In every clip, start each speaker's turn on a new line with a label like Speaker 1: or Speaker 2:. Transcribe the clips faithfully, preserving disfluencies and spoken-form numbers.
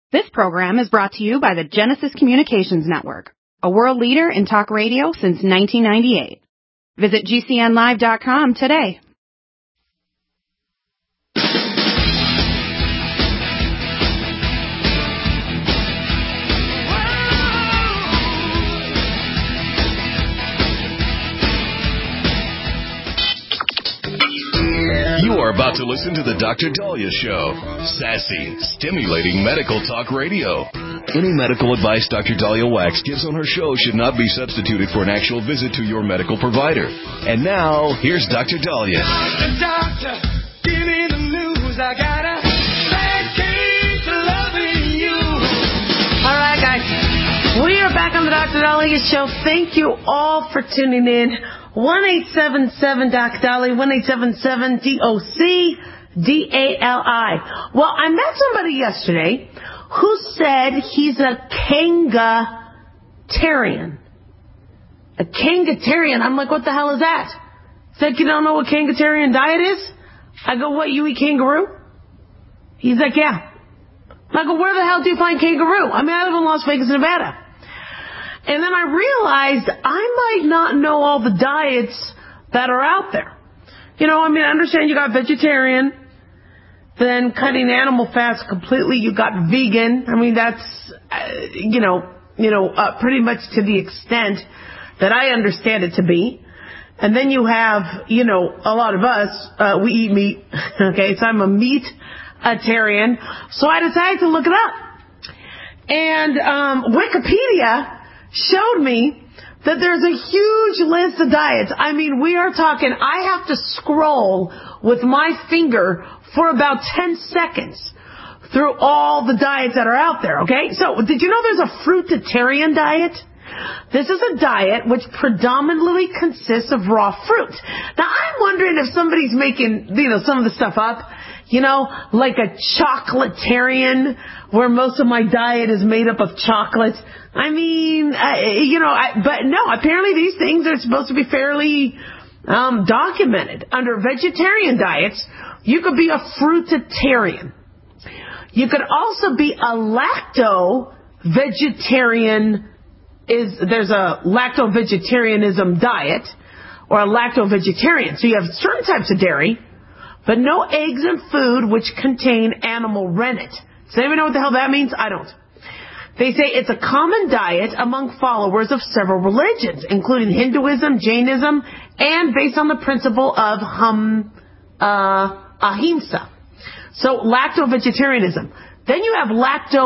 Speaker 1: This program is brought to you by the Genesis Communications Network, a world leader in talk radio since nineteen ninety-eight. Visit G C N live dot com today.
Speaker 2: You are about to listen to the Doctor Daliah Show. Sassy, stimulating medical talk radio. Any medical advice Doctor Daliah Wax gives on her show should not be substituted for an actual visit to your medical provider. And now, here's Doctor Daliah.
Speaker 3: Doctor, doctor, give me the news. I got a bad case of loving you.
Speaker 4: All right, guys. We are back on the Doctor Daliah Show. Thank you all for tuning in. one eight seven seven Doc Dali, one eight seven seven D O C D A L I. Well, I met somebody yesterday who said he's a kangatarian. A kangatarian. I'm like, what the hell is that? He's like, you don't know what kangatarian diet is? I go, what, you eat kangaroo? He's like, yeah. I go, where the hell do you find kangaroo? I mean, I live in Las Vegas, Nevada. And then I realized I might not know all the diets that are out there. You know, I mean, I understand you got vegetarian, then cutting animal fats completely. You got vegan. I mean, that's, uh, you know, you know, uh, pretty much to the extent that I understand it to be. And then you have, you know, a lot of us, uh, we eat meat. Okay, so I'm a meat-tarian. So I decided to look it up. And um, Wikipedia showed me that there's a huge list of diets. I mean, we are talking, I have to scroll with my finger for about ten seconds through all the diets that are out there, okay? So, did you know there's a fruitarian diet? This is a diet which predominantly consists of raw fruit. Now, I'm wondering if somebody's making, you know, some of the stuff up, you know, like a chocolatarian, where most of my diet is made up of chocolate. I mean, I, you know, I, but no, apparently these things are supposed to be fairly um, documented. Under vegetarian diets, you could be a fruitarian. You could also be a lacto-vegetarian. Is there's a lacto-vegetarianism diet or a lacto-vegetarian. So you have certain types of dairy, but no eggs in food which contain animal rennet. Does anyone know what the hell that means? I don't. They say it's a common diet among followers of several religions, including Hinduism, Jainism, and based on the principle of hum, uh, ahimsa. So lacto-vegetarianism. Then you have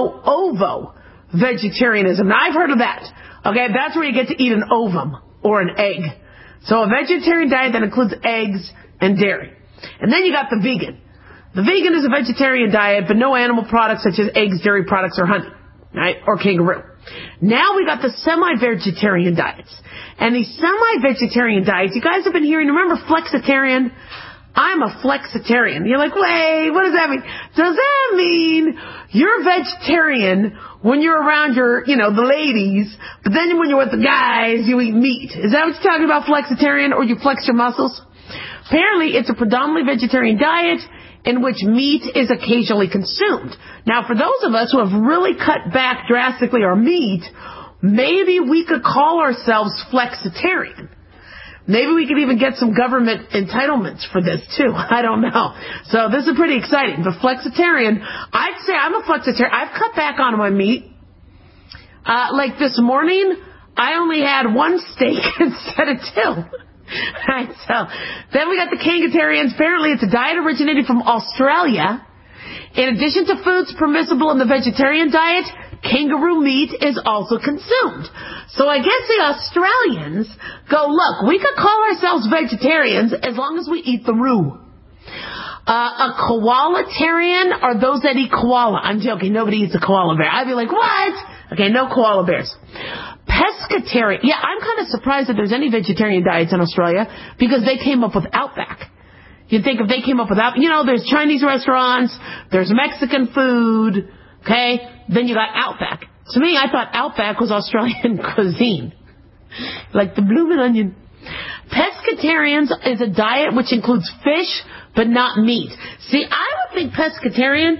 Speaker 4: lacto-ovo-vegetarianism. Now, I've heard of that. Okay, that's where you get to eat an ovum or an egg. So a vegetarian diet that includes eggs and dairy. And then you got the vegan. The vegan is a vegetarian diet, but no animal products such as eggs, dairy products, or honey, right? Or kangaroo. Now we got the semi-vegetarian diets. And these semi-vegetarian diets, you guys have been hearing, remember flexitarian? I'm a flexitarian. You're like, wait, what does that mean? Does that mean you're vegetarian when you're around your, you know, the ladies, but then when you're with the guys, you eat meat? Is that what you're talking about, flexitarian, or you flex your muscles? Apparently, it's a predominantly vegetarian diet in which meat is occasionally consumed. Now, for those of us who have really cut back drastically our meat, maybe we could call ourselves flexitarian. Maybe we could even get some government entitlements for this, too. I don't know. So this is pretty exciting. But flexitarian, I'd say I'm a flexitarian. I've cut back on my meat. Uh, like this morning, I only had one steak instead of two. Right, so then we got the kangatarians. Apparently, it's a diet originating from Australia. In addition to foods permissible in the vegetarian diet, kangaroo meat is also consumed. So I guess the Australians go, look, we could call ourselves vegetarians as long as we eat the roo. Uh, a koalatarian are those that eat koala. I'm joking. Nobody eats a koala bear. I'd be like, what? Okay, no koala bears. Pescatarian. Yeah, I'm kind of surprised that there's any vegetarian diets in Australia because they came up with Outback. You'd think if they came up with Outback, you know, there's Chinese restaurants, there's Mexican food, okay? Then you got Outback. To me, I thought Outback was Australian cuisine. Like the bloomin' onion. Pescatarians is a diet which includes fish, but not meat. See, I would think pescatarian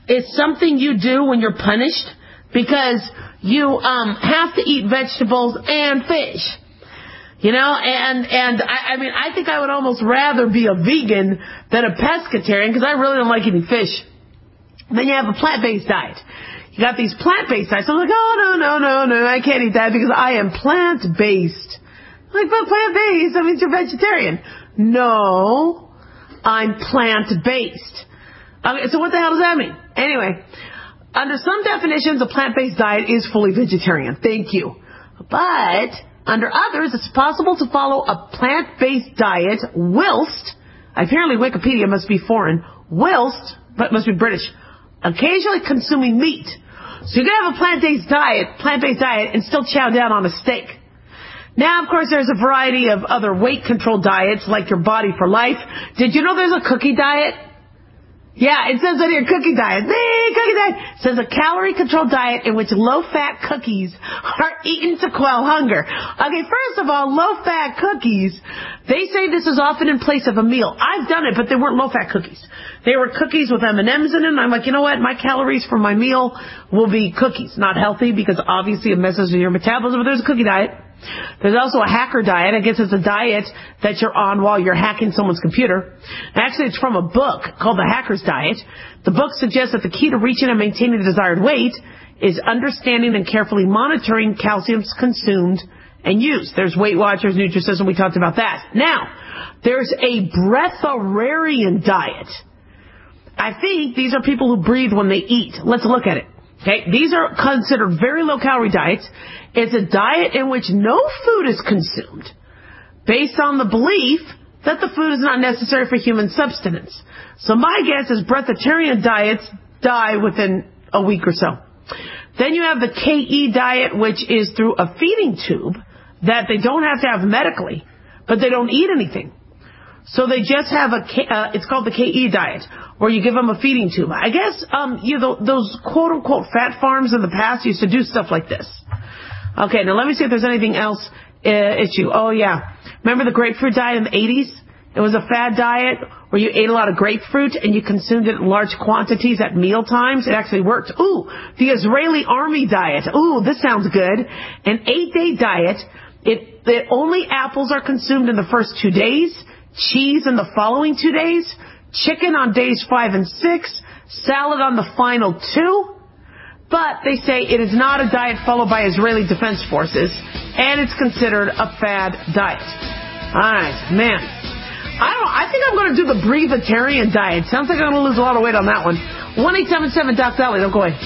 Speaker 4: is something you do when you're punished because you um, have to eat vegetables and fish. You know, and, and I, I mean, I think I would almost rather be a vegan than a pescatarian because I really don't like eating fish. Then you have a plant-based diet. You got these plant-based diets. I'm like, oh, no, no, no, no, I can't eat that because I am plant-based. I'm like, but plant-based, that means you're vegetarian. No, I'm plant-based. Okay, so what the hell does that mean? Anyway, under some definitions, a plant-based diet is fully vegetarian. Thank you. But under others, it's possible to follow a plant-based diet whilst, apparently Wikipedia must be foreign, whilst, but must be British, occasionally consuming meat. So you can have a plant-based diet, plant-based diet and still chow down on a steak. Now, of course, there's a variety of other weight control diets like your Body for Life. Did you know there's a cookie diet? Yeah, it says on here, cookie diet. Hey, cookie diet. It says a calorie-controlled diet in which low-fat cookies are eaten to quell hunger. Okay, first of all, low-fat cookies, they say this is often in place of a meal. I've done it, but they weren't low-fat cookies. They were cookies with M and M's in them. I'm like, you know what? My calories for my meal will be cookies. Not healthy because obviously it messes with your metabolism, but there's a cookie diet. There's also a hacker diet. I guess it's a diet that you're on while you're hacking someone's computer. Actually, it's from a book called The Hacker's Diet. The book suggests that the key to reaching and maintaining the desired weight is understanding and carefully monitoring calciums consumed and used. There's Weight Watchers, Nutrisystem. We talked about that. Now, there's a breatharian diet. I think these are people who breathe when they eat. Let's look at it. Okay, these are considered very low-calorie diets. It's a diet in which no food is consumed based on the belief that the food is not necessary for human subsistence. So my guess is breatharian diets die within a week or so. Then you have the K E diet, which is through a feeding tube that they don't have to have medically, but they don't eat anything. So they just have a, K, uh, it's called the K E diet, where you give them a feeding tube. I guess, um, you know, those quote-unquote fat farms in the past used to do stuff like this. Okay, now let me see if there's anything else uh, issue. Oh, yeah. Remember the grapefruit diet in the eighties? It was a fad diet where you ate a lot of grapefruit and you consumed it in large quantities at meal times. It actually worked. Ooh, the Israeli army diet. Ooh, this sounds good. An eight-day diet. It, it only apples are consumed in the first two days, cheese in the following two days, chicken on days five and six, salad on the final two. But they say it is not a diet followed by Israeli Defense Forces, and it's considered a fad diet. All right, man. I don't know. I think I'm going to do the breatharian diet. Sounds like I'm going to lose a lot of weight on that one. one eight seven seven Doc Dolly. Don't go away.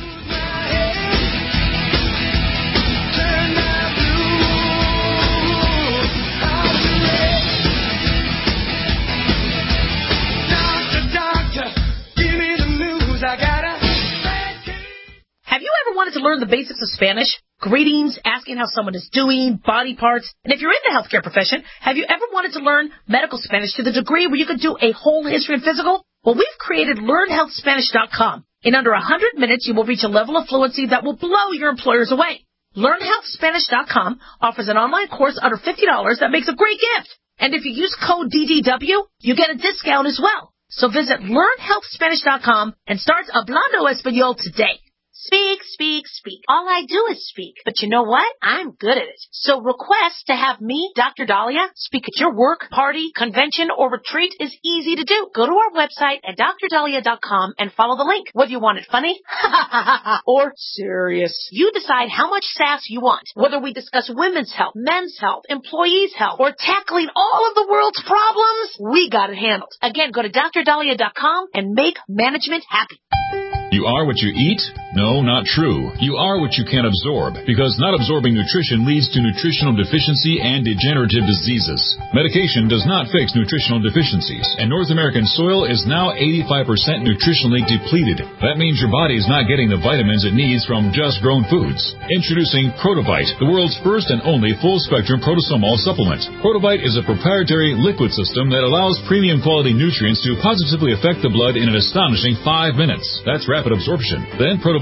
Speaker 5: Have you ever wanted to learn the basics of Spanish? Greetings, asking how someone is doing, body parts. And if you're in the healthcare profession, have you ever wanted to learn medical Spanish to the degree where you could do a whole history and physical? Well, we've created learn health spanish dot com. In under one hundred minutes, you will reach a level of fluency that will blow your employers away. learn health spanish dot com offers an online course under fifty dollars that makes a great gift. And if you use code D D W, you get a discount as well. So visit learn health spanish dot com and start Hablando Español today.
Speaker 6: Speak, speak, speak. All I do is speak. But you know what? I'm good at it. So request to have me, Doctor Dahlia, speak at your work, party, convention, or retreat is easy to do. Go to our website at dr dahlia dot com and follow the link. Whether you want it funny or serious, you decide how much sass you want. Whether we discuss women's health, men's health, employees' health, or tackling all of the world's problems, we got it handled. Again, go to dr dahlia dot com and make management happy.
Speaker 7: You are what you eat? No, not true. You are what you can absorb, because not absorbing nutrition leads to nutritional deficiency and degenerative diseases. Medication does not fix nutritional deficiencies, and North American soil is now eighty-five percent nutritionally depleted. That means your body is not getting the vitamins it needs from just grown foods. Introducing Protovite, the world's first and only full-spectrum protosomol supplement. Protovite is a proprietary liquid system that allows premium quality nutrients to positively affect the blood in an astonishing five minutes. That's rapid absorption. Then Protovite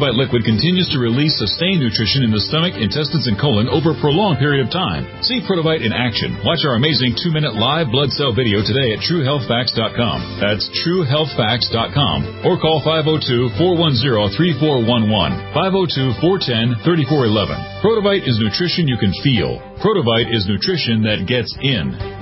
Speaker 7: Protobite liquid continues to release sustained nutrition in the stomach, intestines, and colon over a prolonged period of time. See Protobite in action. Watch our amazing two-minute live blood cell video today at true health facts dot com. That's true health facts dot com. Or call five oh two, four one zero, three four one one, five oh two, four one zero, three four one one. Protobite is nutrition you can feel. Protobite is nutrition that gets in.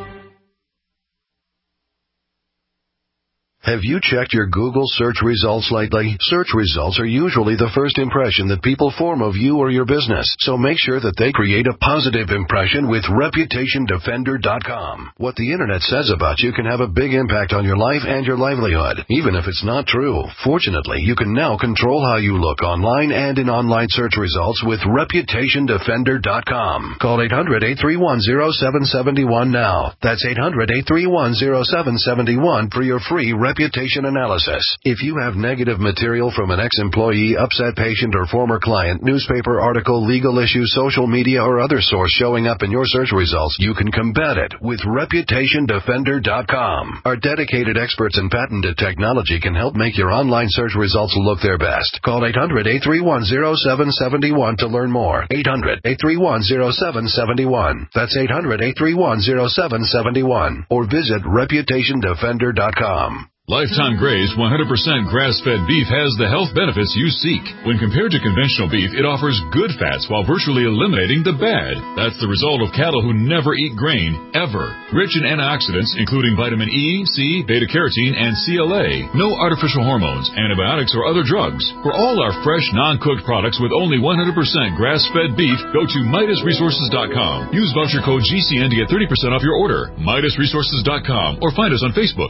Speaker 8: Have you checked your Google search results lately? Search results are usually the first impression that people form of you or your business, so make sure that they create a positive impression with reputation defender dot com. What the internet says about you can have a big impact on your life and your livelihood, even if it's not true. Fortunately, you can now control how you look online and in online search results with reputation defender dot com. Call eight hundred, eight three one, zero seven seven one now. That's eight hundred, eight three one, zero seven seven one for your free reputation analysis. If you have negative material from an ex-employee, upset patient, or former client, newspaper article, legal issue, social media, or other source showing up in your search results, you can combat it with reputation defender dot com. Our dedicated experts in patented technology can help make your online search results look their best. Call eight hundred, eight three one, zero seven seven one to learn more. eight hundred, eight three one, zero seven seven one. That's eight hundred, eight three one, zero seven seven one. Or visit reputation defender dot com.
Speaker 7: Lifetime Graze one hundred percent grass-fed beef has the health benefits you seek. When compared to conventional beef, it offers good fats while virtually eliminating the bad. That's the result of cattle who never eat grain, ever. Rich in antioxidants, including vitamin E, C, beta-carotene, and C L A. No artificial hormones, antibiotics, or other drugs. For all our fresh, non-cooked products with only one hundred percent grass-fed beef, go to Midas Resources dot com. Use voucher code G C N to get thirty percent off your order. Midas Resources dot com or find us on Facebook.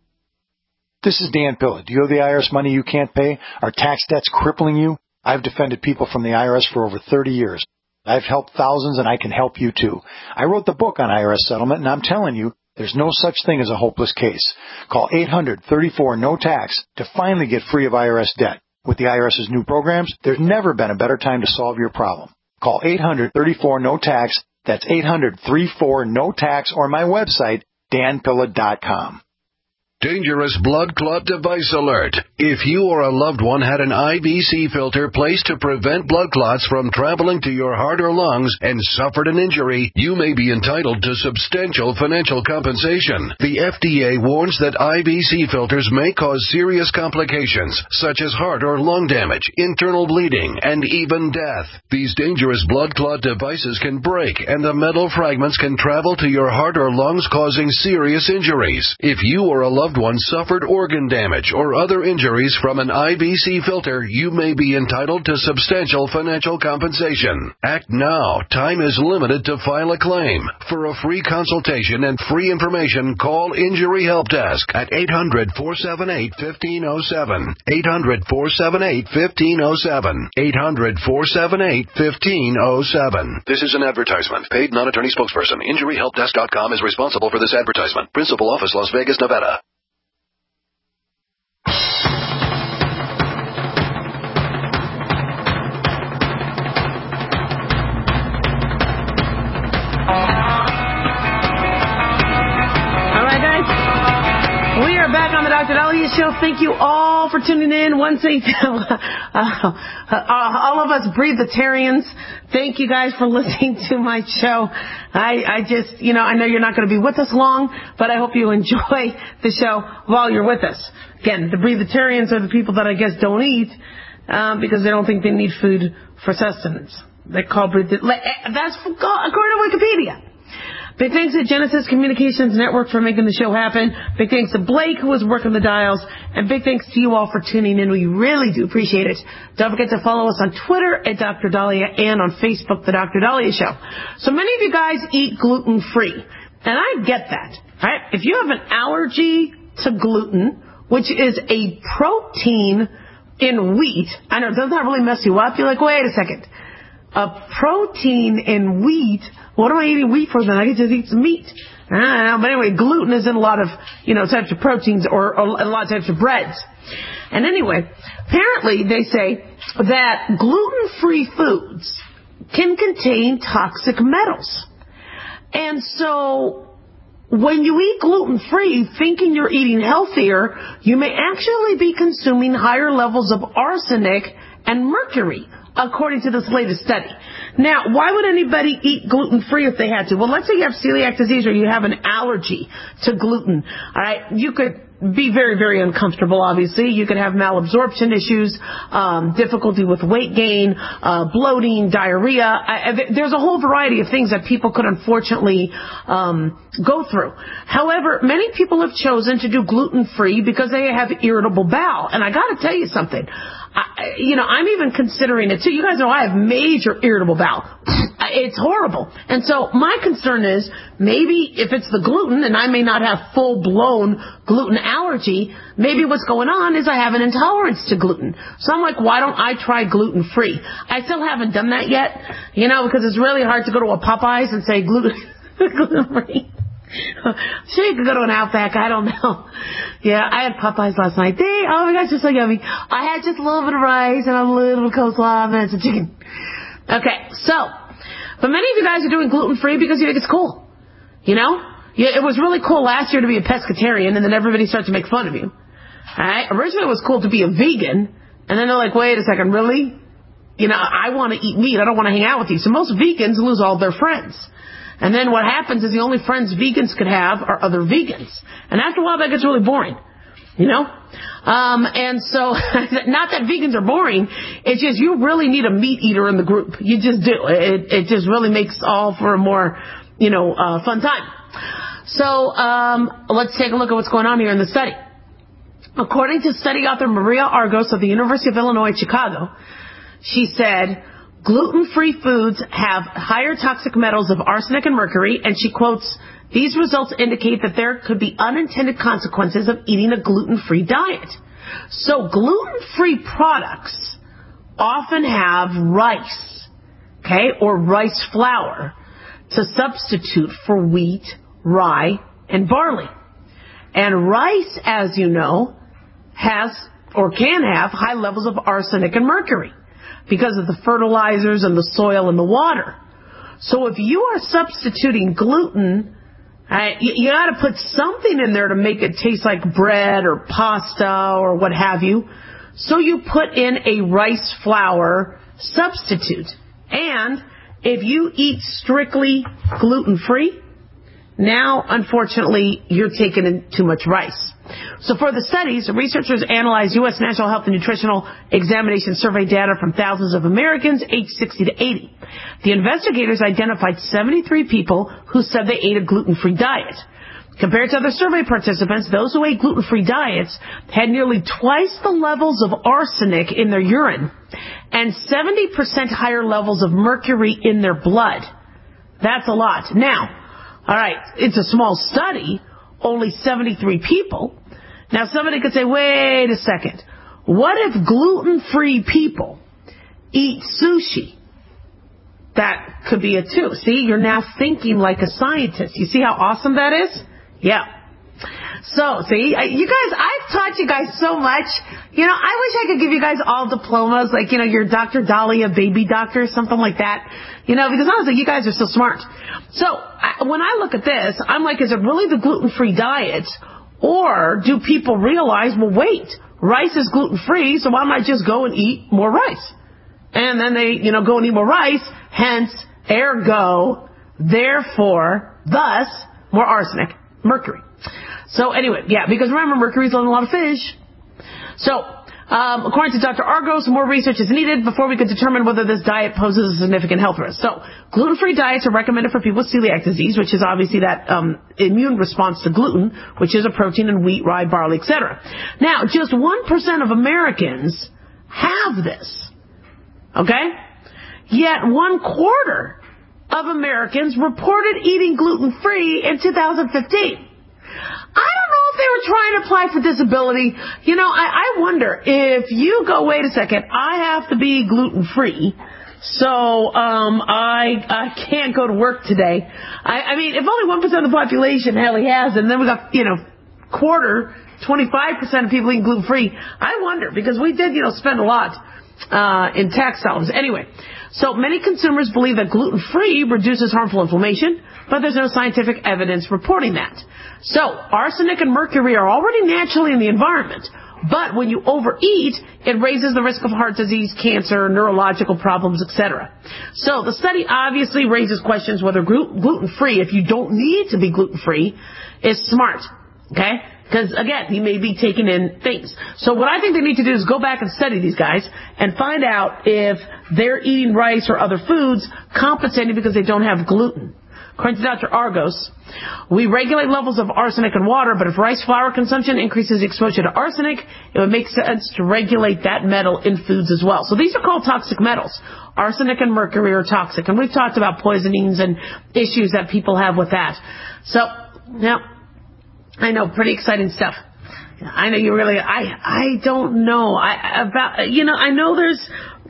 Speaker 9: This is Dan Pilla. Do you owe the I R S money you can't pay? Are tax debts crippling you? I've defended people from the I R S for over thirty years. I've helped thousands, and I can help you too. I wrote the book on I R S settlement, and I'm telling you, there's no such thing as a hopeless case. Call eight hundred, thirty-four, no tax to finally get free of I R S debt. With the IRS's new programs, there's never been a better time to solve your problem. Call eight hundred, thirty-four, no tax. That's eight hundred, thirty-four, no tax, or my website, dan pilla dot com.
Speaker 8: Dangerous blood clot device alert. If you or a loved one had an I V C filter placed to prevent blood clots from traveling to your heart or lungs and suffered an injury, you may be entitled to substantial financial compensation. The F D A warns that I V C filters may cause serious complications, such as heart or lung damage, internal bleeding, and even death. These dangerous blood clot devices can break, and the metal fragments can travel to your heart or lungs, causing serious injuries. If you or a loved one suffered organ damage or other injuries from an I V C filter, you may be entitled to substantial financial compensation. Act now. Time is limited to file a claim. For a free consultation and free information, call Injury Help Desk at eight hundred, four seven eight, one five zero seven. eight hundred, four seven eight, one five zero seven. eight hundred, four seven eight, one five zero seven. This is an advertisement. Paid non-attorney spokesperson. Injury Help Desk dot com is responsible for this advertisement. Principal office, Las Vegas, Nevada.
Speaker 4: Doctor Dahlia Show. Thank you all for tuning in. Once again, uh, uh, all of us breatharians, thank you guys for listening to my show. I, I just, you know, I know you're not going to be with us long, but I hope you enjoy the show while you're with us. Again, the breatharians are the people that I guess don't eat um, because they don't think they need food for sustenance. They call breath. That's according to Wikipedia. Big thanks to Genesis Communications Network for making the show happen. Big thanks to Blake, who was working the dials. And big thanks to you all for tuning in. We really do appreciate it. Don't forget to follow us on Twitter at Doctor Dahlia and on Facebook, The Doctor Dahlia Show. So many of you guys eat gluten-free. And I get that. Right? If you have an allergy to gluten, which is a protein in wheat, I know, doesn't that really mess you up? You're like, wait a second. A protein in wheat? What am I eating wheat for then? I can just eat some meat. I don't know. But anyway, gluten is in a lot of, you know, types of proteins or, or a lot of types of breads. And anyway, apparently they say that gluten-free foods can contain toxic metals. And so when you eat gluten-free, thinking you're eating healthier, you may actually be consuming higher levels of arsenic and mercury, according to this latest study. Now, why would anybody eat gluten-free if they had to? Well, let's say you have celiac disease or you have an allergy to gluten. All right, you could be very, very uncomfortable, obviously. You could have malabsorption issues, um, difficulty with weight gain, uh, bloating, diarrhea. I, I, there's a whole variety of things that people could unfortunately um, go through. However, many people have chosen to do gluten-free because they have irritable bowel. And I got to tell you something. I, you know, I'm even considering it too. You guys know I have major irritable bowel. It's horrible. And so my concern is maybe if it's the gluten and I may not have full-blown gluten allergy, maybe what's going on is I have an intolerance to gluten. So I'm like, why don't I try gluten-free? I still haven't done that yet, you know, because it's really hard to go to a Popeyes and say gluten, gluten-free. Sure, you could go to an Outback. I don't know. Yeah, I had Popeyes last night. They, oh my gosh, they're so yummy. I had just a little bit of rice and a little bit of coleslaw and some chicken. Okay, so, but many of you guys are doing gluten-free because you think it's cool. You know? Yeah, it was really cool last year to be a pescatarian, and then everybody started to make fun of you. Alright? Originally it was cool to be a vegan, and then they're like, wait a second, really? You know, I want to eat meat. I don't want to hang out with you. So most vegans lose all their friends. And then what happens is the only friends vegans could have are other vegans. And after a while, that gets really boring. You know? Um, and so, not that vegans are boring. It's just you really need a meat eater in the group. You just do. It, it just really makes all for a more, you know, uh, fun time. So, um, let's take a look at what's going on here in the study. According to study author Maria Argos of the University of Illinois, Chicago, she said, gluten-free foods have higher toxic metals of arsenic and mercury, and she quotes, these results indicate that there could be unintended consequences of eating a gluten-free diet. So gluten-free products often have rice, okay, or rice flour to substitute for wheat, rye, and barley. And rice, as you know, has or can have high levels of arsenic and mercury because of the fertilizers and the soil and the water. So if you are substituting gluten, uh, you, you got to put something in there to make it taste like bread or pasta or what have you. So you put in a rice flour substitute. And if you eat strictly gluten-free, now, unfortunately, you're taking in too much rice. So for the studies, researchers analyzed U S National Health and Nutritional Examination survey data from thousands of Americans aged sixty to eighty. The investigators identified seventy-three people who said they ate a gluten-free diet. Compared to other survey participants, those who ate gluten-free diets had nearly twice the levels of arsenic in their urine and seventy percent higher levels of mercury in their blood. That's a lot. Now, all right, it's a small study, only seventy-three people. Now, somebody could say, wait a second. What if gluten-free people eat sushi? That could be it too. See, you're now thinking like a scientist. You see how awesome that is? Yeah. So, see, you guys, I've taught you guys so much. You know, I wish I could give you guys all diplomas, like, you know, your Doctor Dahlia baby doctor, something like that. You know, because honestly, you guys are so smart. So, I, when I look at this, I'm like, is it really the gluten-free diet? Or do people realize, well, wait, rice is gluten-free, so why don't I just go and eat more rice? And then they, you know, go and eat more rice, hence, ergo, therefore, thus, more arsenic, mercury. So anyway, yeah, because remember, mercury's in a lot of fish. So, um, according to Doctor Argos, more research is needed before we could determine whether this diet poses a significant health risk. So, gluten-free diets are recommended for people with celiac disease, which is obviously that um, immune response to gluten, which is a protein in wheat, rye, barley, et cetera. Now, just one percent of Americans have this. Okay? Yet one quarter of Americans reported eating gluten-free in two thousand fifteen. I don't know if they were trying to apply for disability. You know, I, I wonder if you go, wait a second, I have to be gluten-free, so um, I, I can't go to work today. I, I mean, if only one percent of the population hardly has it, and then we got, you know, quarter, twenty-five percent of people eating gluten-free, I wonder, because we did, you know, spend a lot uh, in tax dollars. Anyway, so many consumers believe that gluten-free reduces harmful inflammation, but there's no scientific evidence reporting that. So, arsenic and mercury are already naturally in the environment. But when you overeat, it raises the risk of heart disease, cancer, neurological problems, et cetera. So the study obviously raises questions whether gluten-free, if you don't need to be gluten-free, is smart. Okay? Because, again, you may be taking in things. So what I think they need to do is go back and study these guys and find out if they're eating rice or other foods compensating because they don't have gluten. According to Doctor Argos, we regulate levels of arsenic in water, but if rice flour consumption increases exposure to arsenic, it would make sense to regulate that metal in foods as well. So these are called toxic metals. Arsenic and mercury are toxic, and we've talked about poisonings and issues that people have with that. So, now, I know, pretty exciting stuff. I know you really, I, I don't know. I, about, you know, I know there's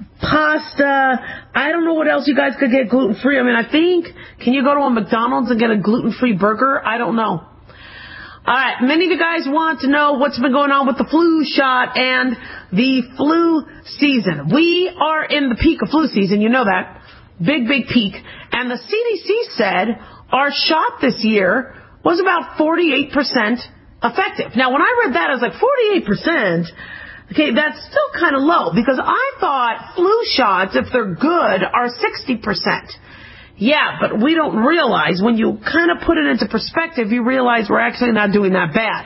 Speaker 4: pasta. I don't know what else you guys could get gluten-free. I mean, I think, can you go to a McDonald's and get a gluten-free burger? I don't know. All right, many of you guys want to know what's been going on with the flu shot and the flu season. We are in the peak of flu season, you know that. Big, big peak. And the C D C said our shot this year was about forty-eight percent effective. Now, when I read that, I was like, forty-eight percent? Okay, that's still kind of low, because I thought flu shots, if they're good, are sixty percent. Yeah, but we don't realize, when you kind of put it into perspective, you realize we're actually not doing that bad.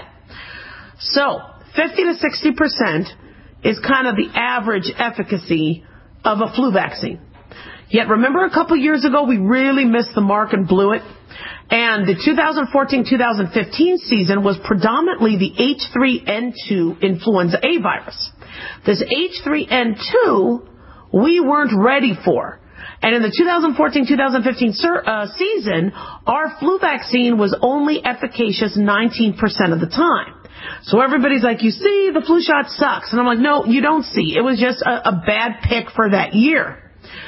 Speaker 4: So, fifty to sixty percent is kind of the average efficacy of a flu vaccine. Yet, remember a couple years ago, we really missed the mark and blew it? And the two thousand fourteen two thousand fifteen season was predominantly the H three N two influenza A virus. This H three N two we weren't ready for. And in the two thousand fourteen two thousand fifteen uh, season, our flu vaccine was only efficacious nineteen percent of the time. So everybody's like, you see, the flu shot sucks. And I'm like, no, you don't see. It was just a, a bad pick for that year.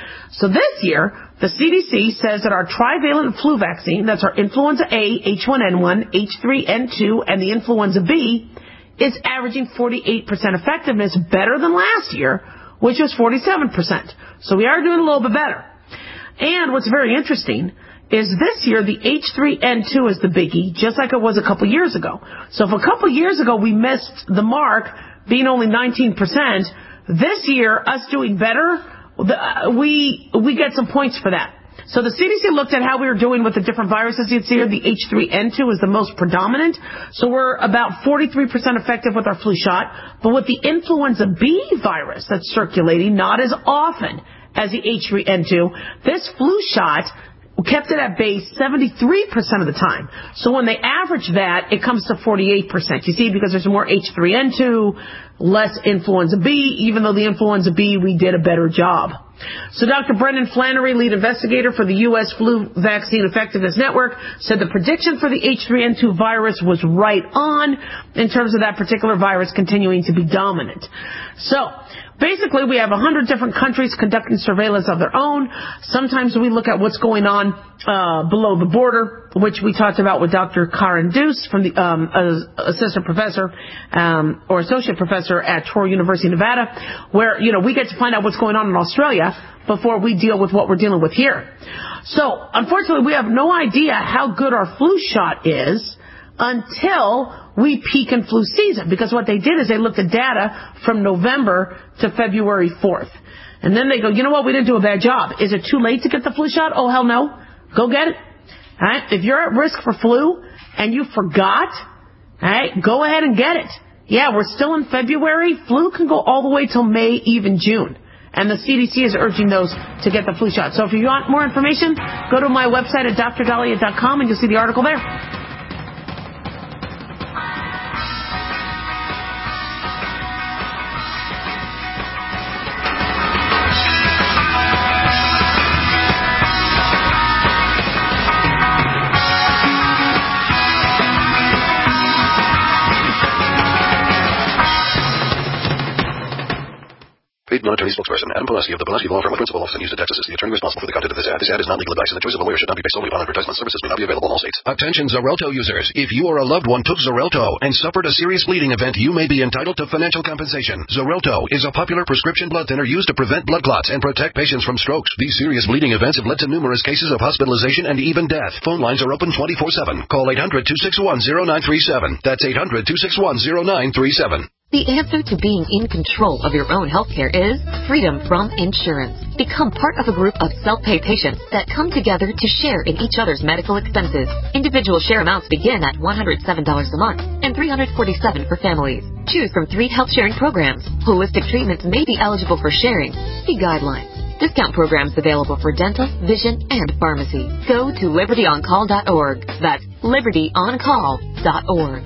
Speaker 4: So this year, the C D C says that our trivalent flu vaccine, that's our influenza A, H one N one, H three N two, and the influenza B, is averaging forty-eight percent effectiveness, better than last year, which was forty-seven percent. So we are doing a little bit better. And what's very interesting is this year, the H three N two is the biggie, just like it was a couple years ago. So if a couple years ago we missed the mark, being only nineteen percent, this year, us doing better, The, uh, we we get some points for that. So the C D C looked at how we were doing with the different viruses. You'd see here the H three N two is the most predominant. So we're about forty-three percent effective with our flu shot. But with the influenza B virus that's circulating, not as often as the H three N two, this flu shot kept it at base seventy-three percent of the time. So when they average that, it comes to forty-eight percent. You see, because there's more H three N two, less influenza B, even though the influenza B, we did a better job. So Doctor Brendan Flannery, lead investigator for the U S Flu Vaccine Effectiveness Network, said the prediction for the H three N two virus was right on in terms of that particular virus continuing to be dominant. So basically, we have one hundred different countries conducting surveillance of their own. Sometimes we look at what's going on uh, below the border, which we talked about with Doctor Karen Deuce, from the um, uh, assistant professor um, or associate professor at Troy University, Nevada, where, you know, we get to find out what's going on in Australia before we deal with what we're dealing with here. So, unfortunately, we have no idea how good our flu shot is until we peak in flu season, because what they did is they looked at data from November to February fourth. And then they go, you know what, we didn't do a bad job. Is it too late to get the flu shot? Oh, hell no. Go get it. All right? If you're at risk for flu and you forgot, all right, go ahead and get it. Yeah, we're still in February. Flu can go all the way till May, even June. And the C D C is urging those to get the flu shot. So if you want more information, go to my website at D R Dahlia dot com and you'll see the article there.
Speaker 8: Paid non-attorney spokesperson Adam Pulaski of the Pulaski Law Firm of Principal Office in Houston, Texas is the attorney responsible for the content of this ad. This ad is not legal advice, and the choice of a lawyer should not be based solely upon advertisement. Services may not be available in all states. Attention Xarelto users. If you or a loved one took Xarelto and suffered a serious bleeding event, you may be entitled to financial compensation. Xarelto is a popular prescription blood thinner used to prevent blood clots and protect patients from strokes. These serious bleeding events have led to numerous cases of hospitalization and even death. Phone lines are open twenty-four seven. Call eight hundred two six one zero nine three seven. That's eight hundred two six one zero nine three seven.
Speaker 10: The answer to being in control of your own healthcare is freedom from insurance. Become part of a group of self-pay patients that come together to share in each other's medical expenses. Individual share amounts begin at one hundred seven dollars a month and three hundred forty-seven dollars for families. Choose from three health sharing programs. Holistic treatments may be eligible for sharing. See guidelines. Discount programs available for dental, vision, and pharmacy. Go to liberty on call dot org. That's liberty on call dot org.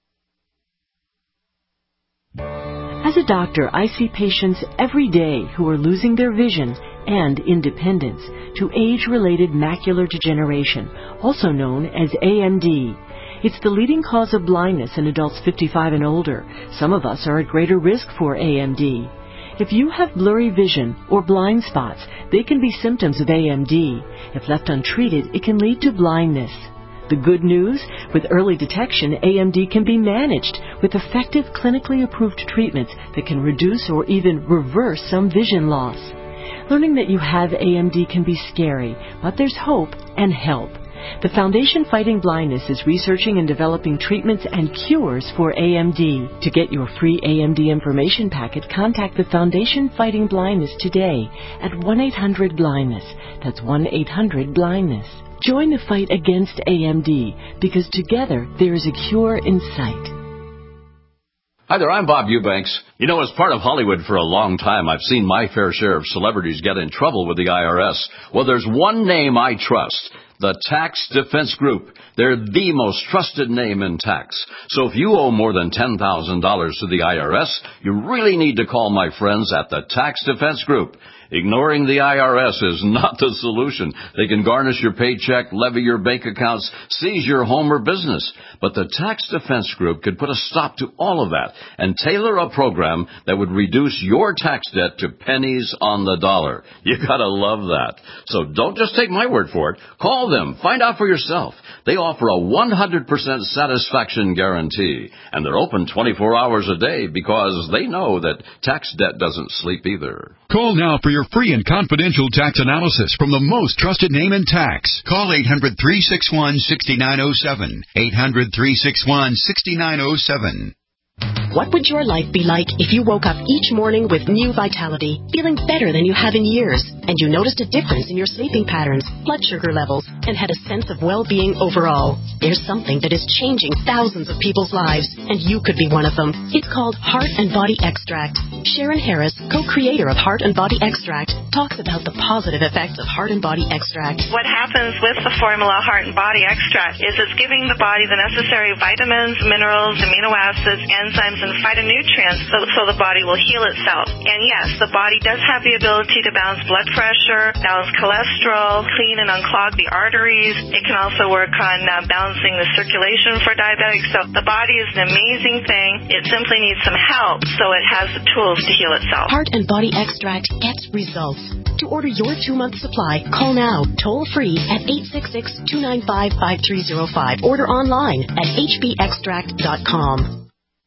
Speaker 11: As a doctor, I see patients every day who are losing their vision and independence to age-related macular degeneration, also known as A M D. It's the leading cause of blindness in adults fifty-five and older. Some of us are at greater risk for A M D. If you have blurry vision or blind spots, they can be symptoms of A M D. If left untreated, it can lead to blindness. The good news, with early detection, A M D can be managed with effective clinically approved treatments that can reduce or even reverse some vision loss. Learning that you have A M D can be scary, but there's hope and help. The Foundation Fighting Blindness is researching and developing treatments and cures for A M D. To get your free A M D information packet, contact the Foundation Fighting Blindness today at one eight hundred blindness. That's one eight hundred blindness. Join the fight against A M D, because together there is a cure in sight.
Speaker 12: Hi there, I'm Bob Eubanks. You know, as part of Hollywood for a long time, I've seen my fair share of celebrities get in trouble with the I R S. Well, there's one name I trust. The Tax Defense Group. They're the most trusted name in tax. So if you owe more than ten thousand dollars to the I R S, you really need to call my friends at the Tax Defense Group. Ignoring the I R S is not the solution. They can garnish your paycheck, levy your bank accounts, seize your home or business. But the Tax Defense Group could put a stop to all of that and tailor a program that would reduce your tax debt to pennies on the dollar. You gotta love that. So don't just take my word for it. Call them. Find out for yourself. They offer a one hundred percent satisfaction guarantee. And they're open twenty-four hours a day because they know that tax debt doesn't sleep either.
Speaker 13: Call now for your free and confidential tax analysis from the most trusted name in tax. Call eight hundred, three six one, six nine zero seven. eight hundred, three six one, six nine zero seven.
Speaker 14: What would your life be like if you woke up each morning with new vitality, feeling better than you have in years, and you noticed a difference in your sleeping patterns, blood sugar levels, and had a sense of well-being overall? There's something that is changing thousands of people's lives, and you could be one of them. It's called Heart and Body Extract. Sharon Harris, co-creator of Heart and Body Extract, talks about the positive effects of Heart and Body Extract.
Speaker 15: What happens with the formula Heart and Body Extract is it's giving the body the necessary vitamins, minerals, amino acids, enzymes, and phytonutrients so, so the body will heal itself. And yes, the body does have the ability to balance blood pressure, balance cholesterol, clean and unclog the arteries. It can also work on uh, balancing the circulation for diabetics. So the body is an amazing thing. It simply needs some help so it has the tools to heal itself.
Speaker 14: Heart and Body Extract gets results. To order your two-month supply, call now, toll-free at eight six six, two nine five, five three zero five. Order online at h b extract dot com.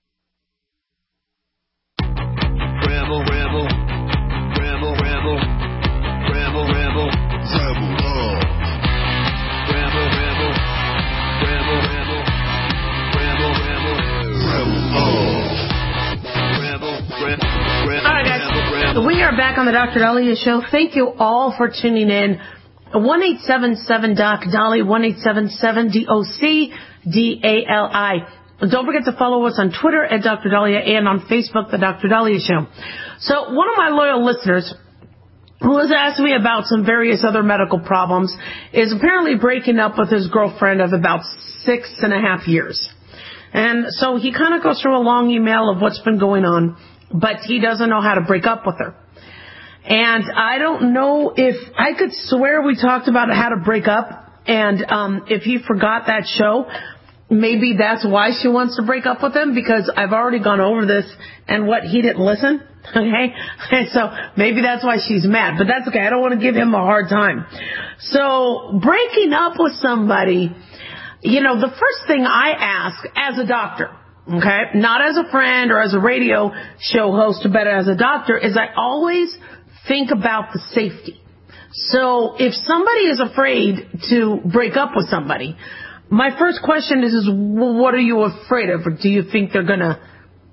Speaker 3: Rebel, rebel, rebel, rebel, rebel, rebel, rebel love. Rebel, rebel, rebel, rebel, rebel, rebel, rebel love. Rebel, rebel, rebel.
Speaker 4: All right, guys. We are back on the Doctor Dahlia Show. Thank you all for tuning in. one eight seven seven doc Dolly, one eight seven seven D O C D A L I. Don't forget to follow us on Twitter at Doctor Dahlia and on Facebook, The Doctor Dahlia Show. So one of my loyal listeners who has asked me about some various other medical problems is apparently breaking up with his girlfriend of about six and a half years. And so he kind of goes through a long email of what's been going on, but he doesn't know how to break up with her. And I don't know if I could swear we talked about how to break up, and um, if he forgot that show, maybe that's why she wants to break up with him, because I've already gone over this and what he didn't listen. Okay. And so maybe that's why she's mad, but that's okay. I don't want to give him a hard time. So breaking up with somebody, you know, the first thing I ask as a doctor, okay, not as a friend or as a radio show host, but as a doctor, is I always think about the safety. So if somebody is afraid to break up with somebody, my first question is, is well, what are you afraid of? Or do you think they're going to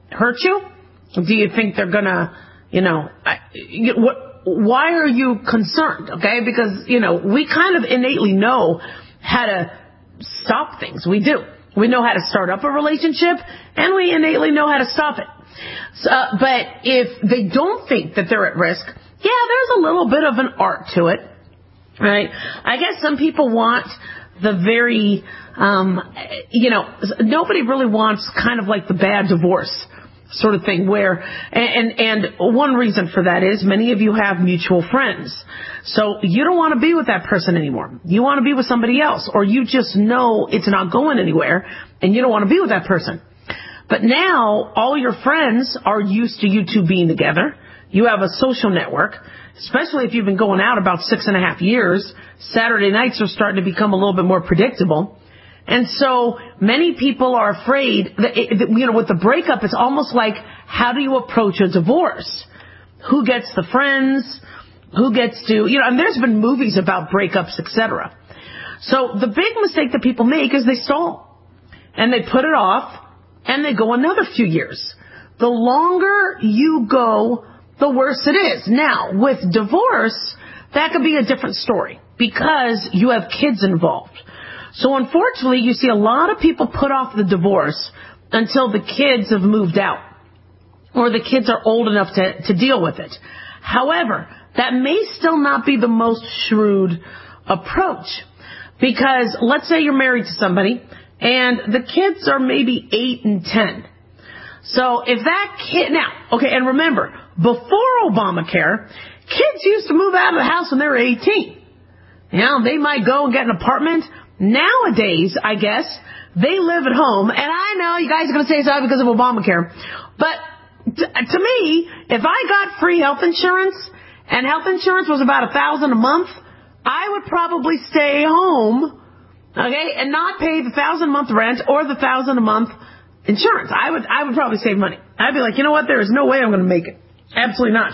Speaker 4: hurt you? Do you think they're going to, you know, I, you, what, why are you concerned? Okay, because, you know, we kind of innately know how to stop things. We do. We know how to start up a relationship, and we innately know how to stop it. So, uh, but if they don't think that they're at risk, yeah, there's a little bit of an art to it, right? I guess some people want the very, um, you know, nobody really wants kind of like the bad divorce sort of thing where, and, and one reason for that is many of you have mutual friends. So you don't want to be with that person anymore. You want to be with somebody else, or you just know it's not going anywhere and you don't want to be with that person. But now all your friends are used to you two being together. You have a social network, especially if you've been going out about six and a half years. Saturday nights are starting to become a little bit more predictable. And so many people are afraid that, it, you know, with the breakup, it's almost like, how do you approach a divorce? Who gets the friends? Who gets to, you know, and there's been movies about breakups, et cetera. So the big mistake that people make is they stall and they put it off and they go another few years. The longer you go, the worse it is. Now, with divorce, that could be a different story because you have kids involved. So unfortunately, you see a lot of people put off the divorce until the kids have moved out or the kids are old enough to, to deal with it. However, that may still not be the most shrewd approach because let's say you're married to somebody and the kids are maybe eight and ten. So if that kid, now, okay, and remember, before Obamacare, kids used to move out of the house when they were eighteen. You know, they might go and get an apartment. Nowadays, I guess, they live at home. And I know you guys are going to say it's not because of Obamacare. But t- to me, if I got free health insurance and health insurance was about a thousand a month, I would probably stay home, okay, and not pay the thousand a month rent or the thousand a month insurance. I would, I would probably save money. I'd be like, you know what? There is no way I'm going to make it. Absolutely not.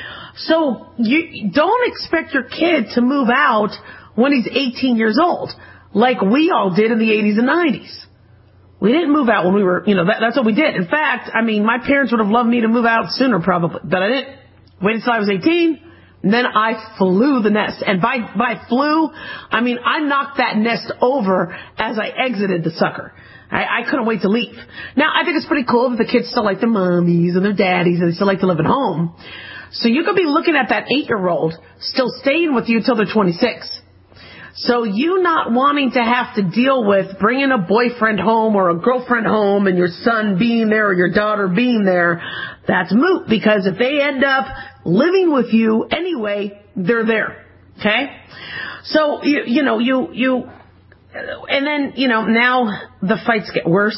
Speaker 4: So you don't expect your kid to move out when he's eighteen years old, like we all did in the eighties and nineties. We didn't move out when we were, you know, that, that's what we did. In fact, I mean, my parents would have loved me to move out sooner probably, but I didn't. Waited until I was eighteen, and then I flew the nest. And by, by flew, I mean, I knocked that nest over as I exited the sucker. I, I couldn't wait to leave. Now, I think it's pretty cool that the kids still like their mommies and their daddies and they still like to live at home. So you could be looking at that eight-year-old still staying with you till they're twenty-six. So you not wanting to have to deal with bringing a boyfriend home or a girlfriend home and your son being there or your daughter being there, that's moot because if they end up living with you anyway, they're there. Okay? So, you, you know, you, you, and then, you know, now the fights get worse.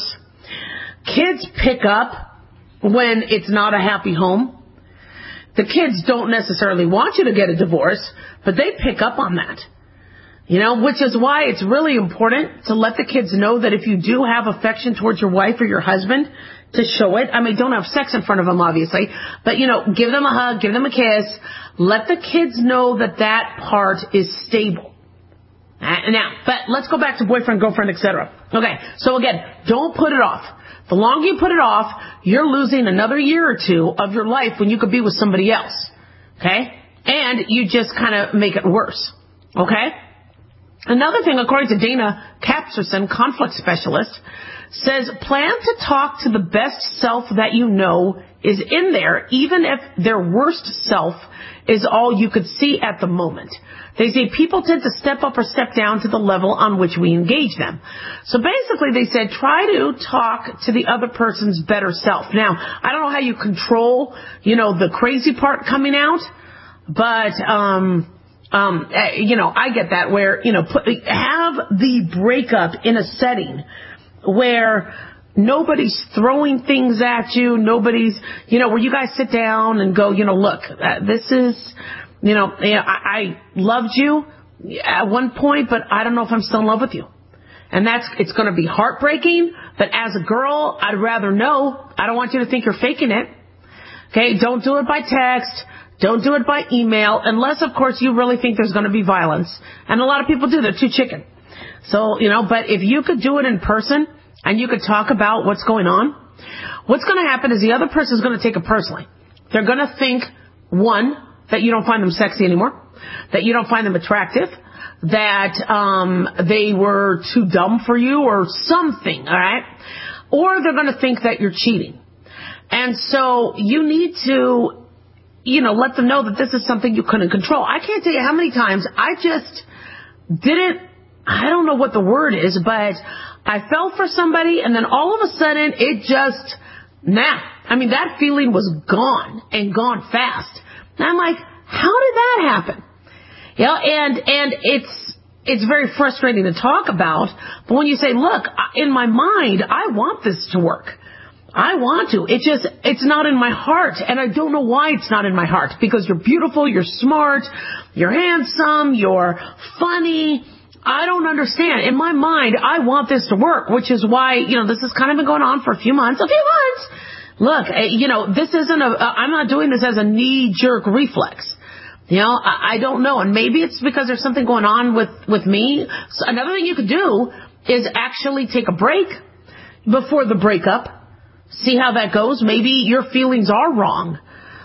Speaker 4: Kids pick up when it's not a happy home. The kids don't necessarily want you to get a divorce, but they pick up on that. You know, which is why it's really important to let the kids know that if you do have affection towards your wife or your husband, to show it. I mean, don't have sex in front of them, obviously, but, you know, give them a hug, give them a kiss. Let the kids know that that part is stable. Now, but let's go back to boyfriend, girlfriend, et cetera. Okay, so again, don't put it off. The longer you put it off, you're losing another year or two of your life when you could be with somebody else. Okay? And you just kind of make it worse. Okay? Another thing, according to Dana Capserson, conflict specialist, says plan to talk to the best self that you know is in there, even if their worst self is all you could see at the moment. They say people tend to step up or step down to the level on which we engage them. So basically they said try to talk to the other person's better self. Now, I don't know how you control, you know, the crazy part coming out, but, um, um, you know, I get that where, you know, put, have the breakup in a setting where nobody's throwing things at you, nobody's, you know, where you guys sit down and go, you know, look, uh, this is, you know, I, I loved you at one point, but I don't know if I'm still in love with you. And that's, it's going to be heartbreaking, but as a girl, I'd rather know. I don't want you to think you're faking it. Okay, don't do it by text. Don't do it by email, unless, of course, you really think there's going to be violence. And a lot of people do. They're too chicken. So, you know, but if you could do it in person and you could talk about what's going on, what's going to happen is the other person is going to take it personally. They're going to think, one, that you don't find them sexy anymore, that you don't find them attractive, that um, they were too dumb for you or something, all right? Or they're going to think that you're cheating. And so you need to, you know, let them know that this is something you couldn't control. I can't tell you how many times I just didn't, I don't know what the word is, but I fell for somebody and then all of a sudden it just, nah. I mean, that feeling was gone and gone fast. And I'm like, how did that happen? You know, and, and it's, it's very frustrating to talk about. But when you say, look, in my mind, I want this to work. I want to. It just, it's not in my heart. And I don't know why it's not in my heart. Because you're beautiful, you're smart, you're handsome, you're funny. I don't understand. In my mind, I want this to work, which is why, you know, this has kind of been going on for a few months. A few months. Look, you know, this isn't a, I'm not doing this as a knee-jerk reflex. You know, I, I don't know. And maybe it's because there's something going on with, with me. So another thing you could do is actually take a break before the breakup. See how that goes. Maybe your feelings are wrong.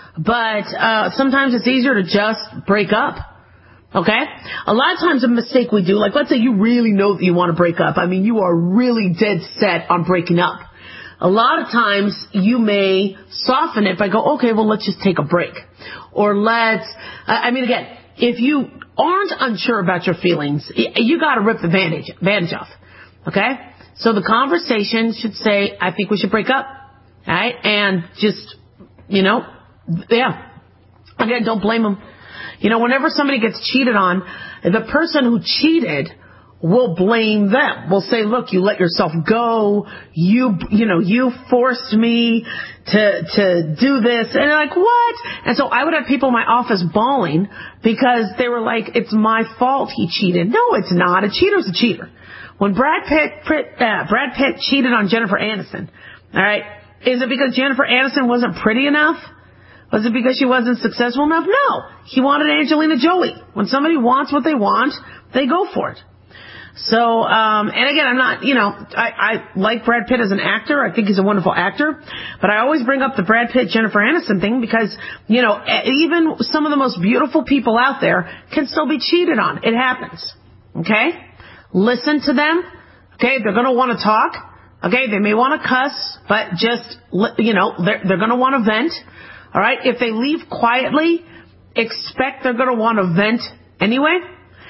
Speaker 4: But uh sometimes it's easier to just break up. Okay? A lot of times a mistake we do, like let's say you really know that you want to break up. I mean, you are really dead set on breaking up. A lot of times you may soften it by go, okay, well, let's just take a break. Or let's, I mean, again, if you aren't unsure about your feelings, you got to rip the bandage, bandage off. Okay? So the conversation should say, I think we should break up. All right? And just, you know, yeah. Again, don't blame them. You know, whenever somebody gets cheated on, the person who cheated will blame them. Will say, look, you let yourself go. You, you know, you forced me to, to do this. And they're like, what? And so I would have people in my office bawling because they were like, it's my fault he cheated. No, it's not. A cheater's a cheater. When Brad Pitt, Pitt uh, Brad Pitt cheated on Jennifer Aniston, all right, is it because Jennifer Aniston wasn't pretty enough? Was it because she wasn't successful enough? No. He wanted Angelina Jolie. When somebody wants what they want, they go for it. So, um, and again, I'm not, you know, I, I like Brad Pitt as an actor. I think he's a wonderful actor. But I always bring up the Brad Pitt, Jennifer Aniston thing because, you know, even some of the most beautiful people out there can still be cheated on. It happens. Okay? Listen to them. Okay? They're going to want to talk. Okay? They may want to cuss, but just, you know, they're, they're going to want to vent. All right? If they leave quietly, expect they're going to want to vent anyway.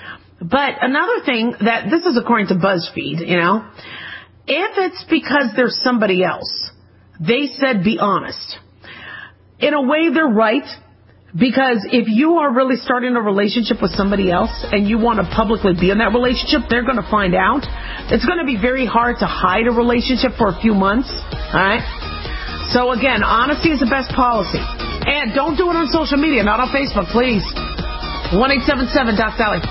Speaker 4: But another thing that, this is according to BuzzFeed, you know, if it's because there's somebody else, they said be honest. In a way, they're right, because if you are really starting a relationship with somebody else and you want to publicly be in that relationship, they're going to find out. It's going to be very hard to hide a relationship for a few months, all right? So again, honesty is the best policy. And don't do it on social media, not on Facebook, please. one eight seven seven Doc Sally.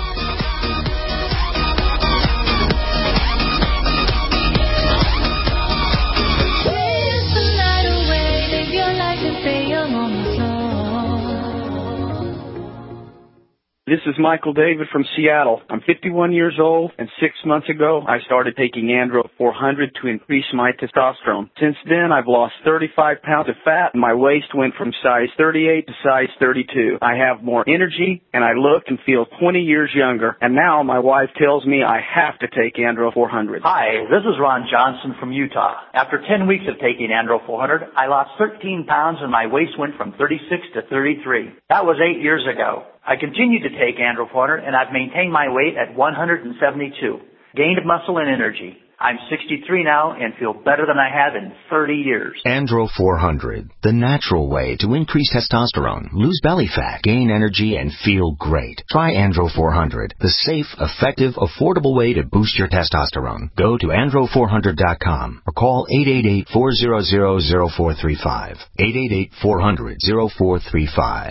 Speaker 16: This is Michael David from Seattle. I'm fifty-one years old, and six months ago, I started taking Andro four hundred to increase my testosterone. Since then, I've lost thirty-five pounds of fat, and my waist went from size thirty-eight to size thirty-two. I have more energy, and I look and feel twenty years younger. And now my wife tells me I have to take Andro four hundred.
Speaker 17: Hi, this is Ron Johnson from Utah. After ten weeks of taking Andro four hundred, I lost thirteen pounds, and my waist went from thirty-six to thirty-three. That was eight years ago. I continue to take Andro four hundred, and I've maintained my weight at one hundred seventy-two. Gained muscle and energy. I'm sixty-three now and feel better than I have in thirty years.
Speaker 18: Andro four hundred, the natural way to increase testosterone, lose belly fat, gain energy, and feel great. Try Andro four hundred, the safe, effective, affordable way to boost your testosterone. Go to andro four hundred dot com or call eight eight eight, four hundred, zero four three five. eight eight eight, four hundred, zero four three five.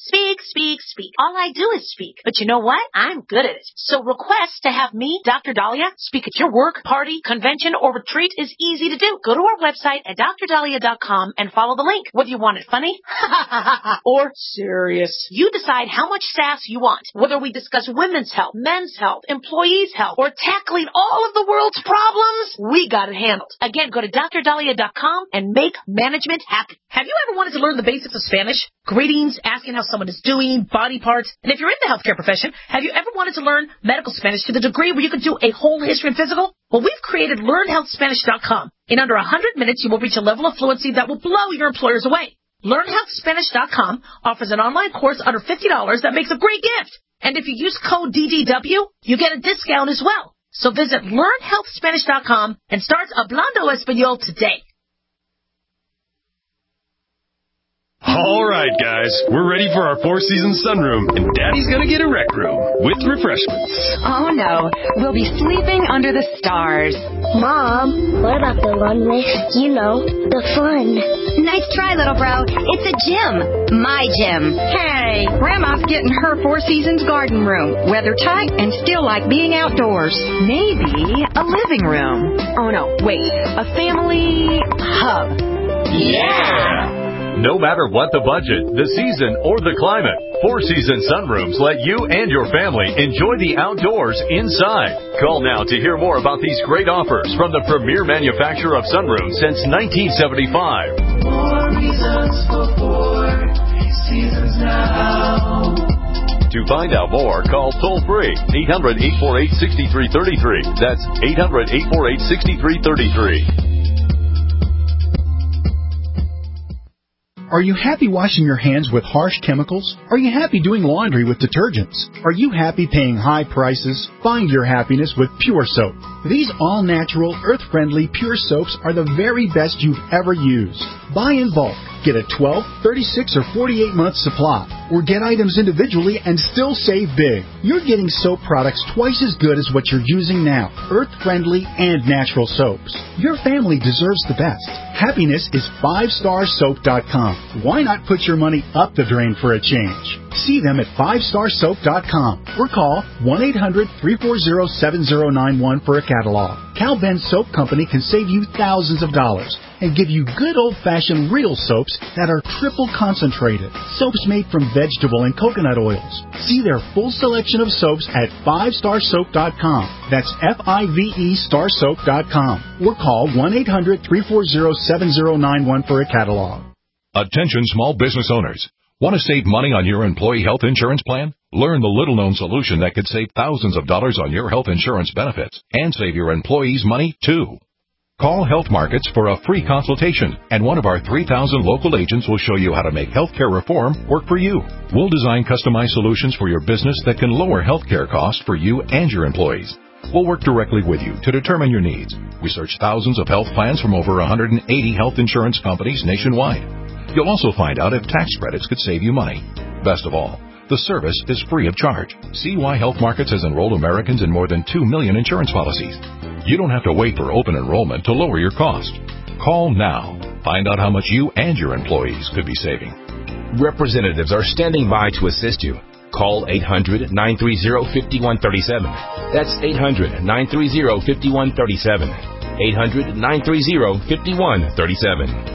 Speaker 6: Speak, speak, speak. All I do is speak. But you know what? I'm good at it. So request to have me, Doctor Dahlia, speak at your work, party, convention, or retreat is easy to do. Go to our website at dr dahlia dot com and follow the link. Whether you want it funny or serious, you decide how much sass you want. Whether we discuss women's health, men's health, employees' health, or tackling all of the world's problems, we got it handled. Again, go to dr dahlia dot com and make management happen. Have you ever wanted to learn the basics of Spanish? Greetings, asking how someone is doing, body parts. And if you're in the healthcare profession, have you ever wanted to learn medical Spanish to the degree where you could do a whole history and physical? Well, we've created learn health spanish dot com. In under one hundred minutes, you will reach a level of fluency that will blow your employers away. learn health spanish dot com offers an online course under fifty dollars that makes a great gift. And if you use code D D W, you get a discount as well. So visit learn health spanish dot com and start Hablando Español today.
Speaker 19: All right, guys, we're ready for our Four Seasons sunroom, and Daddy's gonna get a rec room with refreshments.
Speaker 1: Oh, no. We'll be sleeping under the stars.
Speaker 20: Mom, what about the run list? You know, the fun.
Speaker 1: Nice try, little bro. It's a gym. My gym. Hey, Grandma's getting her Four Seasons garden room. Weather tight and still like being outdoors. Maybe a living room. Oh, no, wait. A family hub.
Speaker 19: Yeah!
Speaker 21: No matter what the budget, the season, or the climate, Four Seasons Sunrooms let you and your family enjoy the outdoors inside. Call now to hear more about these great offers from the premier manufacturer of sunrooms since nineteen seventy-five.
Speaker 3: More reasons for Four Seasons now.
Speaker 21: To find out more, call toll-free eight hundred, eight four eight, six three three three. That's eight hundred, eight four eight, six three three three.
Speaker 22: Are you happy washing your hands with harsh chemicals? Are you happy doing laundry with detergents? Are you happy paying high prices? Find your happiness with Pure Soap. These all-natural, earth-friendly Pure Soaps are the very best you've ever used. Buy in bulk. Get a twelve, thirty-six, or forty-eight month supply. Or get items individually and still save big. You're getting soap products twice as good as what you're using now. Earth-friendly and natural soaps. Your family deserves the best. Happiness is five star soap dot com. Why not put your money up the drain for a change? See them at five star soap dot com or call one eight hundred, three four zero, seven zero nine one for a catalog. Cal Ben Soap Company can save you thousands of dollars and give you good old-fashioned real soaps that are triple concentrated. Soaps made from vegetable and coconut oils. See their full selection of soaps at five star soap dot com. That's F I V E star soap dot com. Or call one eight hundred, three four zero, seven zero nine one for a catalog.
Speaker 7: Attention small business owners. Want to save money on your employee health insurance plan? Learn the little-known solution that could save thousands of dollars on your health insurance benefits and save your employees money, too. Call Health Markets for a free consultation, and one of our three thousand local agents will show you how to make healthcare reform work for you. We'll design customized solutions for your business that can lower healthcare costs for you and your employees. We'll work directly with you to determine your needs. We search thousands of health plans from over one hundred eighty health insurance companies nationwide. You'll also find out if tax credits could save you money. Best of all, the service is free of charge. See why Health Markets has enrolled Americans in more than two million insurance policies. You don't have to wait for open enrollment to lower your cost. Call now. Find out how much you and your employees could be saving.
Speaker 23: Representatives are standing by to assist you. Call eight hundred, nine three zero, five one three seven. That's eight hundred, nine three zero, five one three seven. eight hundred, nine three zero, five one three seven.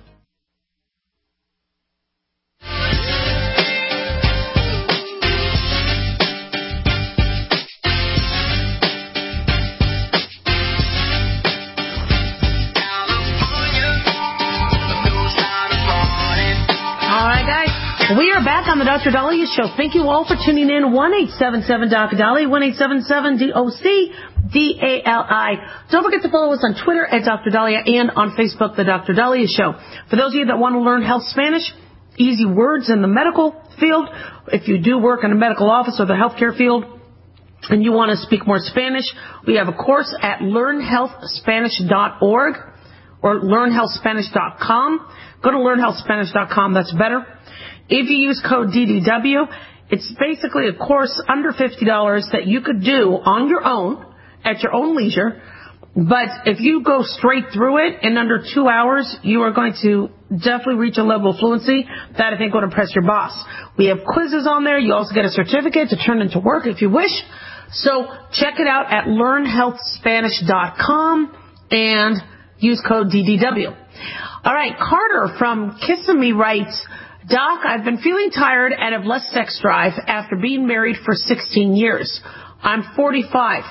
Speaker 4: We are back on the Doctor Dahlia Show. Thank you all for tuning in. one eight seven seven D O C Dahlia, one eight seven seven D O C D A L I. Don't forget to follow us on Twitter at Doctor Dahlia and on Facebook, The Doctor Dahlia Show. For those of you that want to learn health Spanish, easy words in the medical field, if you do work in a medical office or the healthcare field, and you want to speak more Spanish, we have a course at learn health spanish dot org or learn health spanish dot com. Go to learn health spanish dot com. That's better. If you use code D D W, it's basically a course under fifty dollars that you could do on your own, at your own leisure. But if you go straight through it in under two hours, you are going to definitely reach a level of fluency that I think would impress your boss. We have quizzes on there. You also get a certificate to turn into work if you wish. So check it out at learn health spanish dot com and use code D D W. All right, Carter from Kissimmee writes, Doc, I've been feeling tired and have less sex drive after being married for sixteen years. I'm forty-five.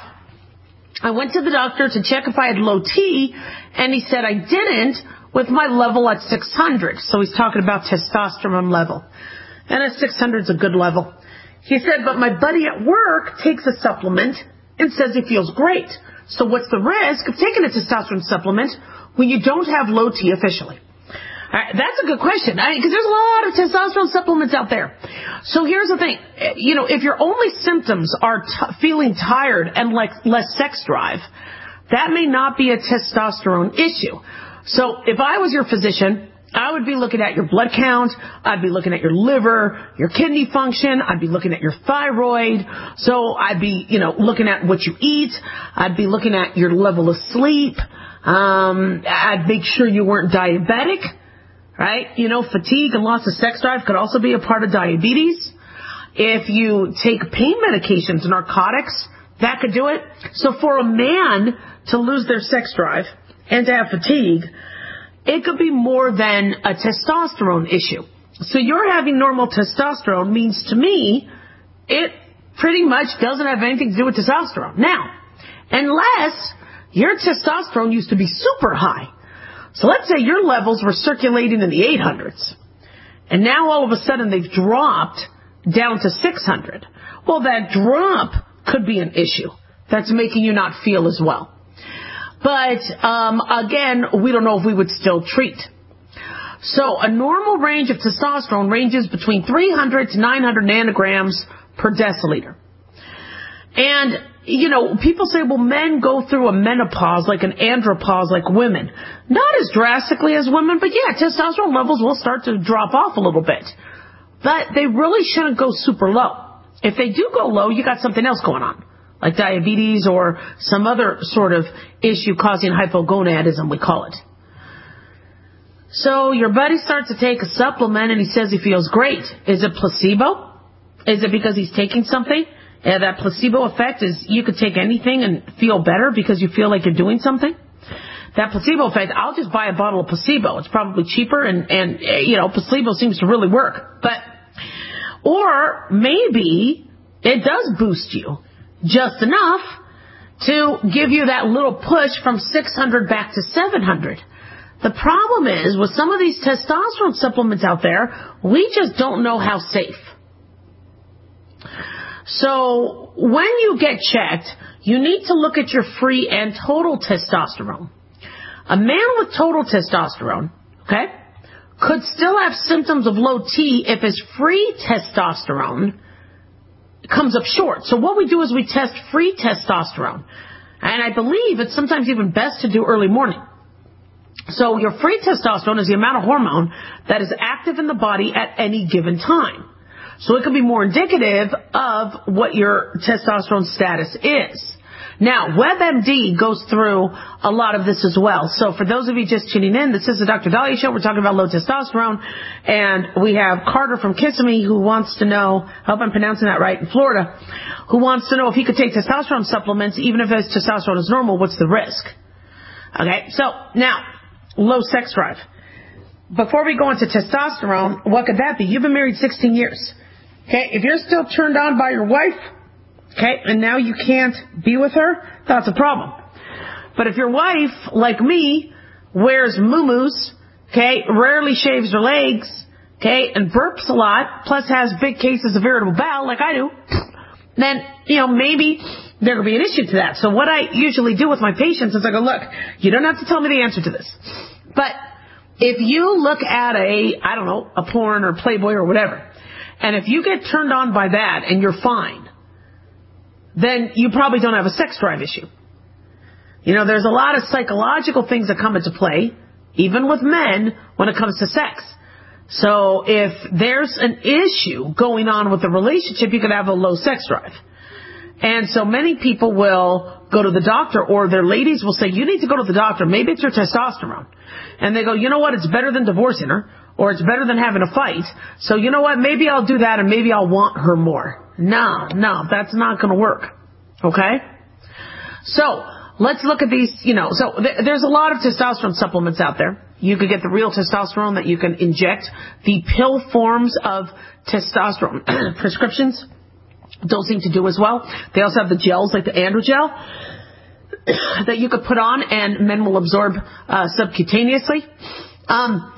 Speaker 4: I went to the doctor to check if I had low T, and he said I didn't with my level at six hundred. So he's talking about testosterone level. And a six hundred is a good level. He said, but my buddy at work takes a supplement and says he feels great. So what's the risk of taking a testosterone supplement when you don't have low T officially? All right, that's a good question, because there's a lot of testosterone supplements out there. So here's the thing. You know, if your only symptoms are t- feeling tired and like less sex drive, that may not be a testosterone issue. So if I was your physician, I would be looking at your blood count. I'd be looking at your liver, your kidney function. I'd be looking at your thyroid. So I'd be, you know, looking at what you eat. I'd be looking at your level of sleep. Um, I'd make sure you weren't diabetic. Right? You know, fatigue and loss of sex drive could also be a part of diabetes. If you take pain medications, narcotics, that could do it. So for a man to lose their sex drive and to have fatigue, it could be more than a testosterone issue. So you're having normal testosterone means to me, it pretty much doesn't have anything to do with testosterone. Now, unless your testosterone used to be super high. So let's say your levels were circulating in the eight hundreds, and now all of a sudden they've dropped down to six hundred. Well, that drop could be an issue that's making you not feel as well. But, um, again, we don't know if we would still treat. So a normal range of testosterone ranges between three hundred to nine hundred nanograms per deciliter. And, you know, people say, well, men go through a menopause, like an andropause, like women. Not as drastically as women, but yeah, testosterone levels will start to drop off a little bit. But they really shouldn't go super low. If they do go low, you got something else going on, like diabetes or some other sort of issue causing hypogonadism, we call it. So your buddy starts to take a supplement and he says he feels great. Is it placebo? Is it because he's taking something? Yeah, that placebo effect is you could take anything and feel better because you feel like you're doing something. That placebo effect, I'll just buy a bottle of placebo. It's probably cheaper and, and you know, placebo seems to really work. But, or maybe it does boost you just enough to give you that little push from six hundred back to seven hundred. The problem is with some of these testosterone supplements out there, we just don't know how safe. So when you get checked, you need to look at your free and total testosterone. A man with total testosterone, okay, could still have symptoms of low T if his free testosterone comes up short. So what we do is we test free testosterone. And I believe it's sometimes even best to do early morning. So your free testosterone is the amount of hormone that is active in the body at any given time. So it can be more indicative of what your testosterone status is. Now, WebMD goes through a lot of this as well. So for those of you just tuning in, this is the Doctor Dahlia Show. We're talking about low testosterone. And we have Carter from Kissimmee who wants to know, I hope I'm pronouncing that right, in Florida, who wants to know if he could take testosterone supplements, even if his testosterone is normal, what's the risk? Okay, so now, low sex drive. Before we go into testosterone, what could that be? You've been married sixteen years. Okay, if you're still turned on by your wife, okay, and now you can't be with her, that's a problem. But if your wife, like me, wears muumuus, okay, rarely shaves her legs, okay, and burps a lot, plus has big cases of irritable bowel, like I do, then, you know, maybe there will be an issue to that. So what I usually do with my patients is I go, look, you don't have to tell me the answer to this. But if you look at a, I don't know, a porn or Playboy or whatever, and if you get turned on by that and you're fine, then you probably don't have a sex drive issue. You know, there's a lot of psychological things that come into play, even with men, when it comes to sex. So if there's an issue going on with the relationship, you could have a low sex drive. And so many people will go to the doctor, or their ladies will say, you need to go to the doctor. Maybe it's your testosterone. And they go, you know what? It's better than divorcing her, or it's better than having a fight. So you know what? Maybe I'll do that, and maybe I'll want her more. No, no, that's not going to work. Okay? So let's look at these, you know, so th- there's a lot of testosterone supplements out there. You could get the real testosterone that you can inject. The pill forms of testosterone prescriptions don't seem to do as well. They also have the gels like the androgel that you could put on and men will absorb uh, subcutaneously. Um,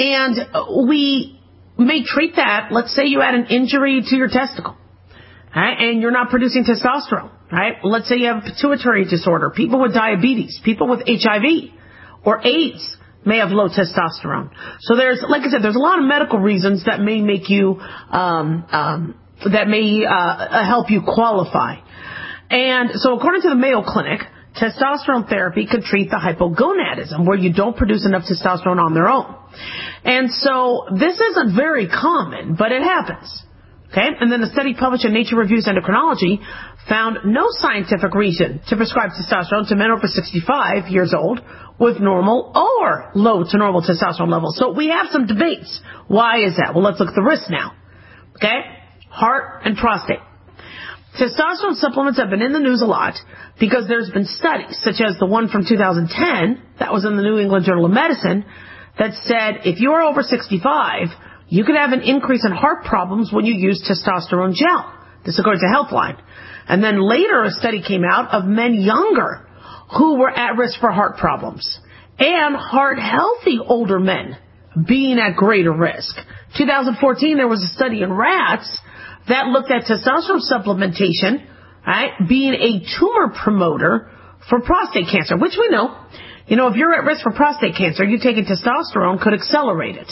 Speaker 4: and we may treat that. Let's say you had an injury to your testicle, right, and you're not producing testosterone, right? Let's say you have a pituitary disorder. People with diabetes, people with H I V or AIDS may have low testosterone. So there's, like I said, there's a lot of medical reasons that may make you, um, um, that may uh, help you qualify. And so according to the Mayo Clinic, testosterone therapy could treat the hypogonadism, where you don't produce enough testosterone on their own. And so this isn't very common, but it happens. Okay? And then a study published in Nature Reviews Endocrinology found no scientific reason to prescribe testosterone to men over sixty-five years old with normal or low to normal testosterone levels. So we have some debates. Why is that? Well, let's look at the risks now. Okay? Heart and prostate. Testosterone supplements have been in the news a lot because there's been studies, such as the one from two thousand ten, that was in the New England Journal of Medicine, that said if you are over sixty-five, you could have an increase in heart problems when you use testosterone gel. This according to Healthline. And then later a study came out of men younger who were at risk for heart problems, and heart-healthy older men being at greater risk. two thousand fourteen, there was a study in rats that looked at testosterone supplementation, right, being a tumor promoter for prostate cancer, which we know, you know, if you're at risk for prostate cancer, you taking testosterone could accelerate it.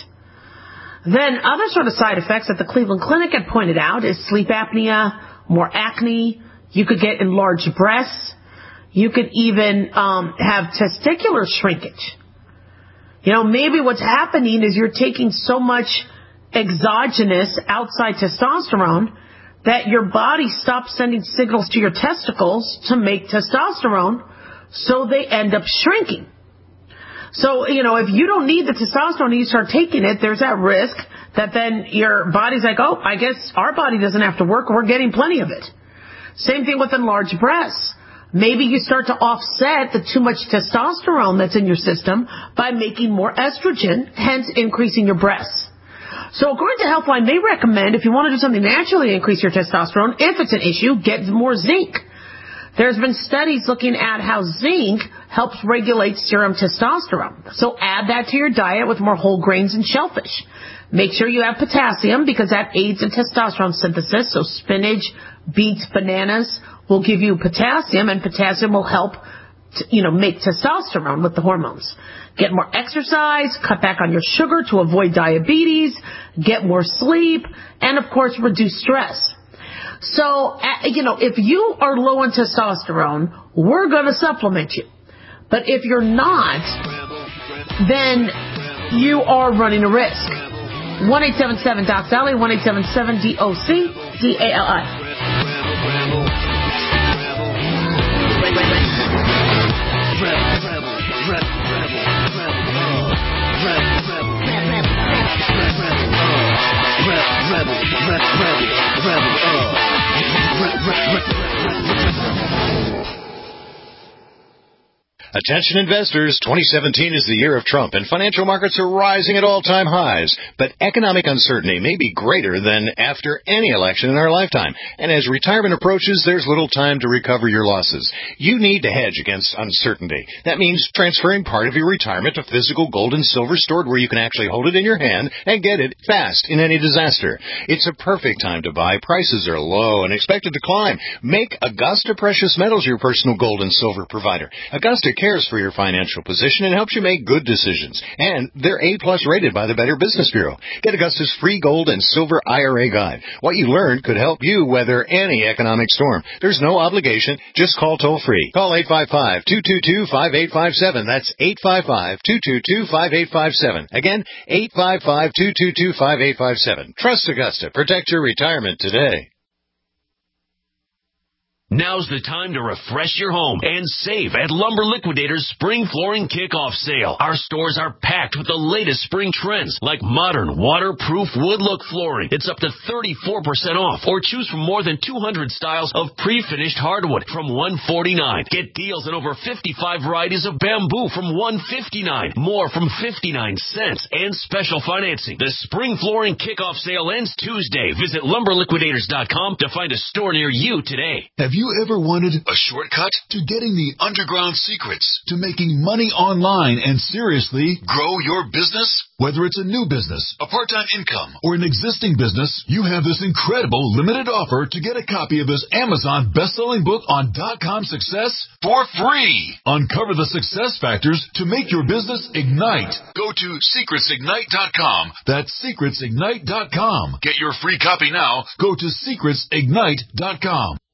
Speaker 4: Then other sort of side effects that the Cleveland Clinic had pointed out is sleep apnea, more acne, you could get enlarged breasts, you could even um, have testicular shrinkage. You know, maybe what's happening is you're taking so much exogenous outside testosterone that your body stops sending signals to your testicles to make testosterone, so they end up shrinking. So, you know, if you don't need the testosterone and you start taking it, there's that risk that then your body's like, oh, I guess our body doesn't have to work. We're getting plenty of it. Same thing with enlarged breasts. Maybe you start to offset the too much testosterone that's in your system by making more estrogen, hence increasing your breasts. So according to Healthline, they recommend if you want to do something naturally to increase your testosterone, if it's an issue, get more zinc. There's been studies looking at how zinc helps regulate serum testosterone. So add that to your diet with more whole grains and shellfish. Make sure you have potassium because that aids in testosterone synthesis. So spinach, beets, bananas will give you potassium, and potassium will help to, you know, make testosterone with the hormones. Get more exercise, cut back on your sugar to avoid diabetes, get more sleep, and of course reduce stress. So, you know, if you are low in testosterone, we're going to supplement you. But if you're not, then you are running a risk. one eight seven seven D O C D A L I, one eight seven seven D O C D A L I.
Speaker 2: Attention investors, twenty seventeen is the year of Trump, and financial markets are rising at all-time highs. But economic uncertainty may be greater than after any election in our lifetime. And as retirement approaches, there's little time to recover your losses. You need to hedge against uncertainty. That means transferring part of your retirement to physical gold and silver stored where you can actually hold it in your hand and get it fast in any disaster. It's a perfect time to buy. Prices are low and expected to climb. Make Augusta Precious Metals your personal gold and silver provider. Augusta cares for your financial position and helps you make good decisions. And they're A-plus rated by the Better Business Bureau. Get Augusta's free gold and silver I R A guide. What you learned could help you weather any economic storm. There's no obligation. Just call toll-free. Call eight five five, two two two, five eight five seven. That's eight five five, two two two, five eight five seven. Again, eight five five, two two two, five eight five seven. Trust Augusta. Protect your retirement today.
Speaker 5: Now's the time to refresh your home and save at Lumber Liquidators Spring Flooring Kickoff Sale. Our stores are packed with the latest spring trends like modern waterproof wood look flooring. It's up to thirty-four percent off, or choose from more than two hundred styles of pre-finished hardwood from one hundred forty-nine dollars. Get deals on over fifty-five varieties of bamboo from one hundred fifty-nine dollars, more from fifty-nine cents, and special financing. The Spring Flooring Kickoff Sale ends Tuesday. Visit lumber liquidators dot com to find a store near you today.
Speaker 8: Have you ever wanted a shortcut to getting the underground secrets to making money online and seriously grow your business? Whether it's a new business, a part-time income, or an existing business, you have this incredible limited offer to get a copy of this Amazon best-selling book on dot-com success for free. Uncover the success factors to make your business ignite. Go to secrets ignite dot com. That's secrets ignite dot com. Get your free copy now. Go to secrets ignite dot com.